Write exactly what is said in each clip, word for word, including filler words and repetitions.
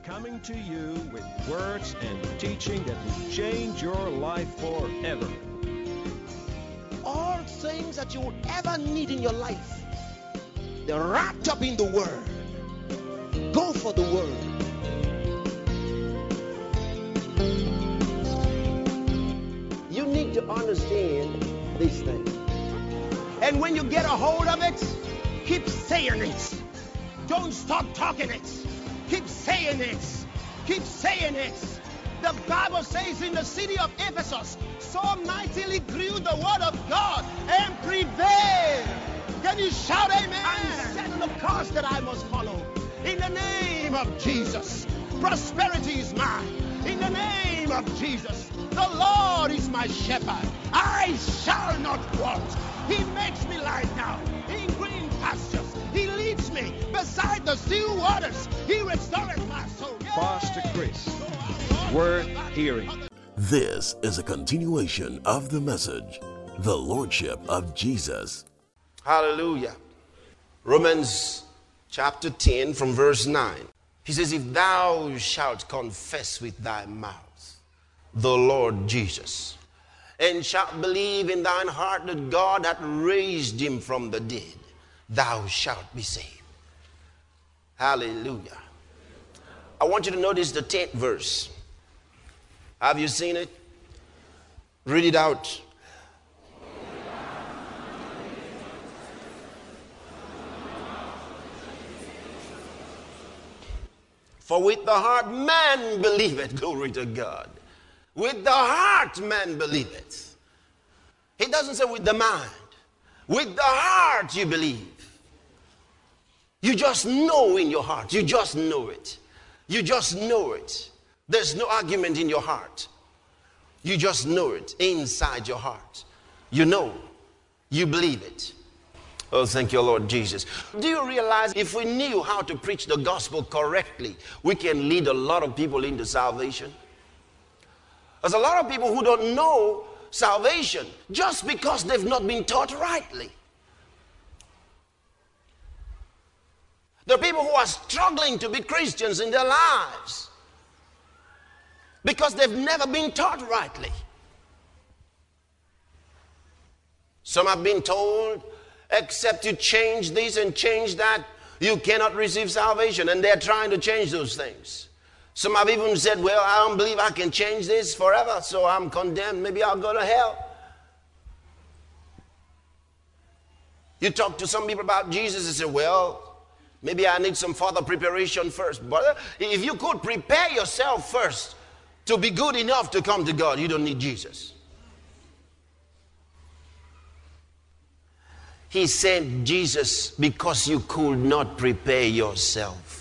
coming to you with words and teaching that will change your life forever. All things that you will ever need in your life, they're wrapped up in the Word. Go for the Word. You need to understand these things. And when you get a hold of it, keep saying it. Don't stop talking it. Keep saying it. Keep saying it. The Bible says in the city of Ephesus, so mightily grew the word of God and prevailed. Can you shout amen? And set the course that I must follow. In the name of Jesus, prosperity is mine. In the name of Jesus, the Lord is my shepherd. I shall not want. He makes me lie down in green pastures. He leads me beside the still waters. He restores my soul. Yeah. Pastor Chris, worth hearing. This is a continuation of the message, the Lordship of Jesus. Hallelujah. Romans chapter ten from verse nine. He says, if thou shalt confess with thy mouth the Lord Jesus, and shalt believe in thine heart that God hath raised him from the dead, thou shalt be saved. Hallelujah. I want you to notice the tenth verse. Have you seen it? Read it out. For with the heart man believeth, glory to God. With the heart man believeth. He doesn't say with the mind. With the heart you believe. You just know in your heart. You just know it. You just know it. There's no argument in your heart. You just know it inside your heart. You know. You believe it. Oh, thank you, Lord Jesus. Do you realize if we knew how to preach the gospel correctly, we can lead a lot of people into salvation? There's a lot of people who don't know salvation just because they've not been taught rightly. There are people who are struggling to be Christians in their lives because they've never been taught rightly. Some have been told, except you change this and change that, you cannot receive salvation. And they're trying to change those things. Some have even said, well, I don't believe I can change this forever, so I'm condemned. Maybe I'll go to hell. You talk to some people about Jesus and say, well, maybe I need some further preparation first. But if you could prepare yourself first to be good enough to come to God, you don't need Jesus. He sent Jesus because you could not prepare yourself.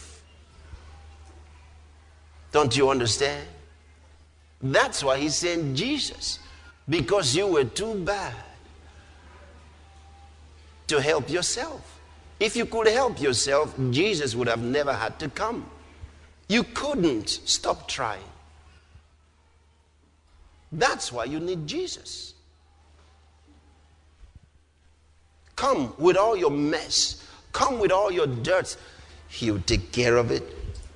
Don't you understand? That's why he sent Jesus. Because you were too bad to help yourself. If you could help yourself, Jesus would have never had to come. You couldn't. Stop trying. That's why you need Jesus. Come with all your mess. Come with all your dirt. He'll take care of it.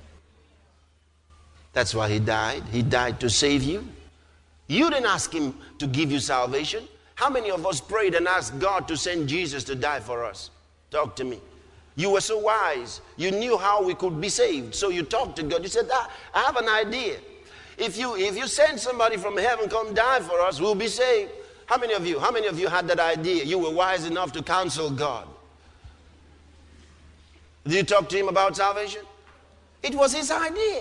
That's why he died. He died to save you. You didn't ask him to give you salvation. How many of us prayed and asked God to send Jesus to die for us? Talk to me. You were so wise. You knew how we could be saved. So you talked to God. You said, ah, I have an idea. If you, if you send somebody from heaven come die for us, we'll be saved. How many of you, how many of you had that idea? You were wise enough to counsel God. Did you talk to him about salvation? It was his idea.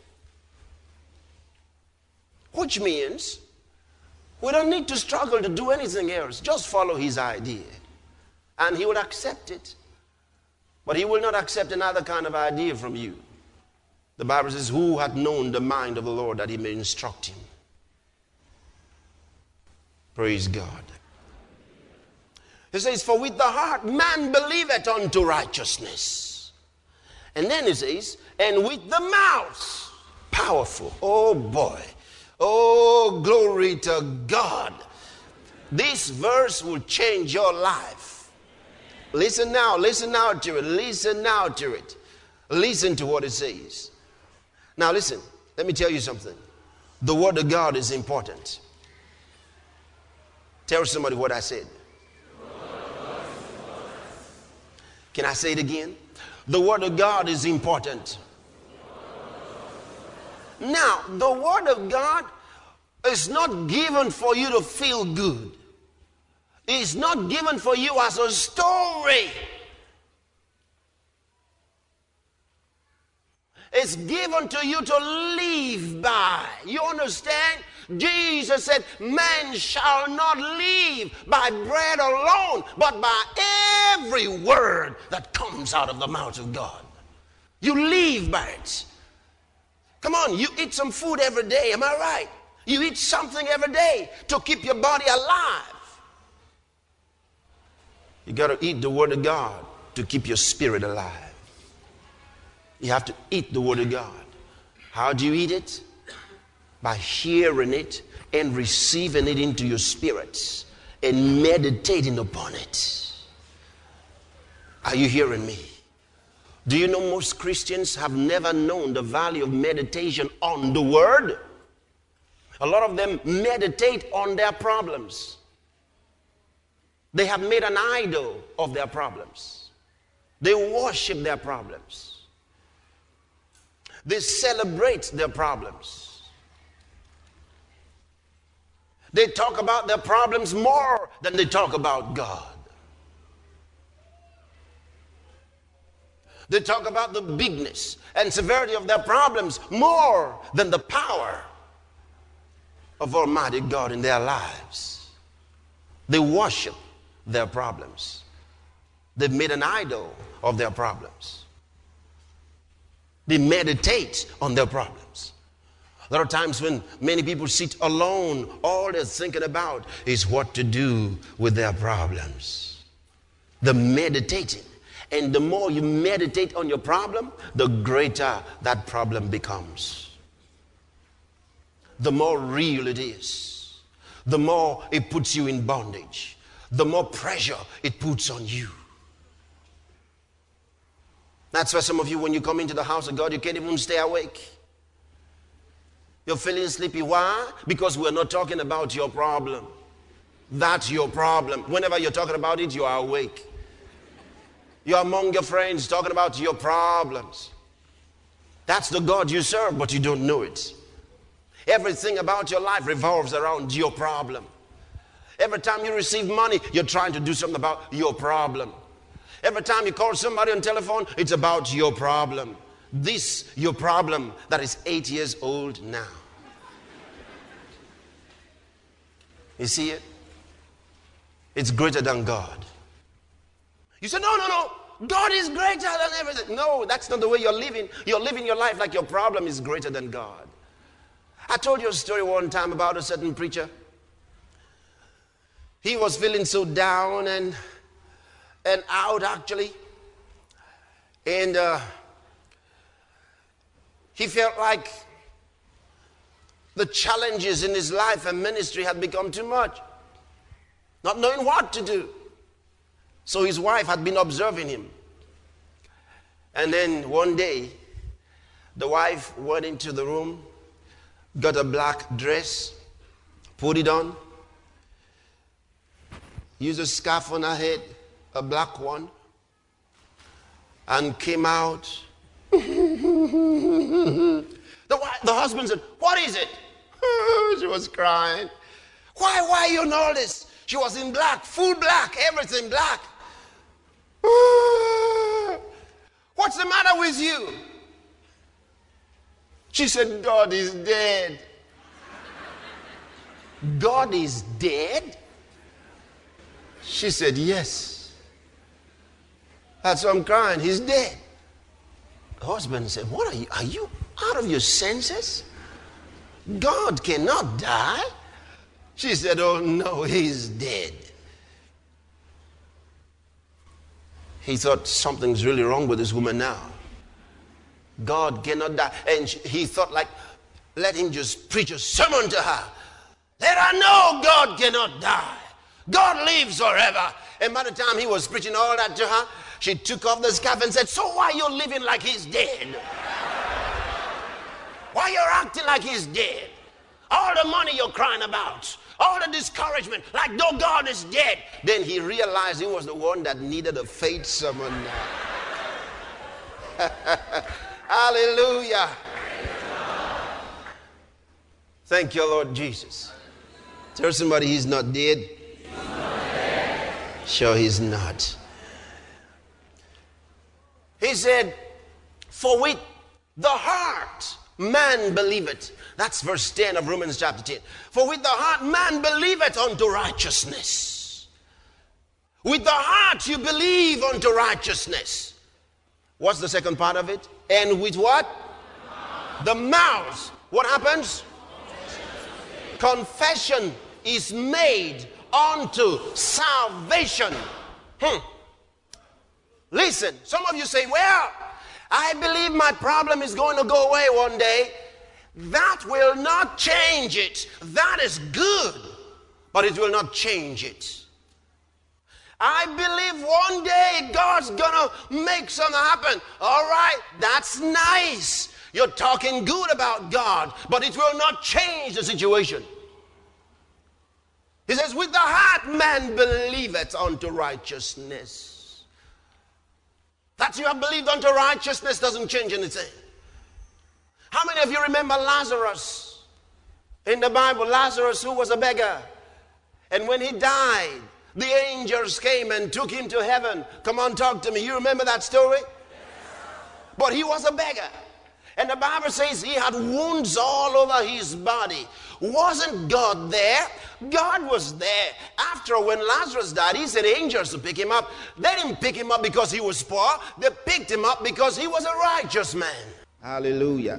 Which means we don't need to struggle to do anything else. Just follow his idea. And he will accept it. But he will not accept another kind of idea from you. The Bible says, who hath known the mind of the Lord that he may instruct him? Praise God. He says, for with the heart man believeth unto righteousness. And then he says, and with the mouth, powerful. Oh boy. Oh, glory to God. This verse will change your life. Listen now, listen now to it. Listen now to it. Listen to what it says. Now listen, let me tell you something. The word of God is important. Tell somebody what I said. Can I say it again? The word of God is important. Now, the word of God is not given for you to feel good. It's not given for you as a story. It's given to you to live by. You understand? Jesus said, man shall not live by bread alone, but by every word that comes out of the mouth of God. You live by it. Come on, you eat some food every day, am I right? You eat something every day to keep your body alive. You got to eat the word of God to keep your spirit alive. You have to eat the word of God. How do you eat it? By hearing it and receiving it into your spirits and meditating upon it. Are you hearing me? Do you know most Christians have never known the value of meditation on the word? A lot of them meditate on their problems. They have made an idol of their problems. They worship their problems. They celebrate their problems. They talk about their problems more than they talk about God. They talk about the bigness and severity of their problems more than the power of Almighty God in their lives. They worship their problems. They've made an idol of their problems. They meditate on their problems. There are times when many people sit alone, all they're thinking about is what to do with their problems. They're meditating. And the more you meditate on your problem, the greater that problem becomes. The more real it is. The more it puts you in bondage. The more pressure it puts on you. That's why some of you, when you come into the house of God, you can't even stay awake. You're feeling sleepy. Why? Because we're not talking about your problem. That's your problem. Whenever you're talking about it, you are awake. You're among your friends talking about your problems. That's the God you serve, but you don't know it. Everything about your life revolves around your problem. Every time you receive money, you're trying to do something about your problem. Every time you call somebody on telephone, it's about your problem. This, your problem that is eight years old now. You see it? It's greater than God. You say, no, no, no. God is greater than everything. No, that's not the way you're living. You're living your life like your problem is greater than God. I told you a story one time about a certain preacher. He was feeling so down and and out, actually. And uh, he felt like the challenges in his life and ministry had become too much. Not knowing what to do. So his wife had been observing him. And then one day, the wife went into the room, got a black dress, put it on, used a scarf on her head, a black one, and came out. the, the husband said, what is it? She was crying. Why, why are you in all this? She was in black, full black, everything black. What's the matter with you? She said, God is dead. God is dead? She said, yes. That's why I'm crying. He's dead. The husband said, what are you? Are you out of your senses? God cannot die. She said, oh no, he's dead. He thought something's really wrong with this woman now. God cannot die. And she, he thought, like, let him just preach a sermon to her. Let her know God cannot die. God lives forever. And by the time he was preaching all that to her, she took off the scarf and said, so why are you living like he's dead? Why you're acting like he's dead? All the money you're crying about, all the discouragement, like no, God is dead. Then he realized he was the one that needed a faith summon. Hallelujah. Thank you, Lord Jesus. Tell somebody he's not dead. He's not dead. Sure he's not. He said, for with the heart man believeth. That's verse ten of Romans chapter ten. For with the heart man believeth unto righteousness. With the heart you believe unto righteousness. What's the second part of it? And with what? The mouth. What happens? Confession is made unto salvation. Hmm. Listen, some of you say, well, I believe my problem is going to go away one day. That will not change it. That is good, but it will not change it. I believe one day God's going to make something happen. All right, that's nice. You're talking good about God, but it will not change the situation. He says, with the heart man believeth unto righteousness. That you have believed unto righteousness doesn't change anything. How many of you remember Lazarus? In the Bible, Lazarus, who was a beggar. And when he died, the angels came and took him to heaven. Come on, talk to me. You remember that story? Yes. But he was a beggar. And the Bible says he had wounds all over his body. Wasn't God there? God was there. After, when Lazarus died, he sent angels to pick him up. They didn't pick him up because he was poor. They picked him up because he was a righteous man. Hallelujah.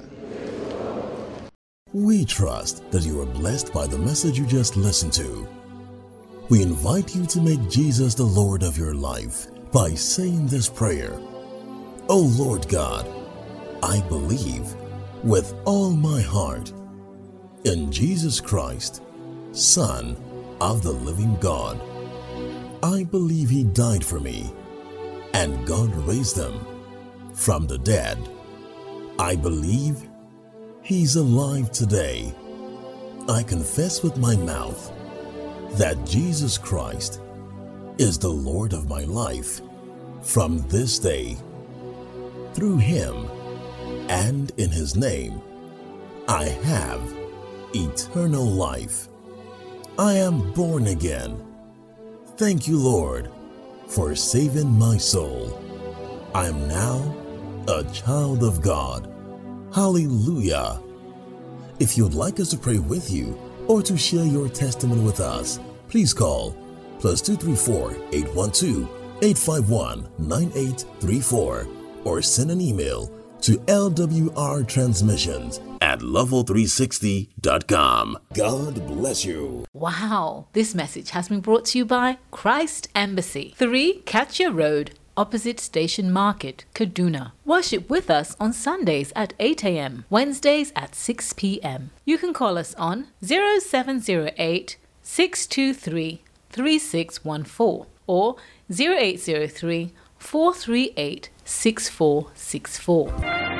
We trust that you are blessed by the message you just listened to. We invite you to make Jesus the Lord of your life by saying this prayer. Oh Lord God, I believe with all my heart in Jesus Christ, Son of the living God. I believe he died for me and God raised him from the dead. I believe he's alive today. I confess with my mouth that Jesus Christ is the Lord of my life from this day. Through him and in his name, I have eternal life. I am born again. Thank you, Lord, for saving my soul. I am now a child of God. Hallelujah. If you'd like us to pray with you or to share your testimony with us, please call plus two three four, eight one two, eight five one, nine eight three four or send an email to L W R transmissions at level three sixty dot com. God bless you. Wow. This message has been brought to you by Christ Embassy, three Katya Road, opposite Station Market, Kaduna. Worship with us on Sundays at eight a.m., Wednesdays at six p.m. You can call us on zero seven zero eight, six two three, three six one four or zero eight zero three, four three eight, six four six four.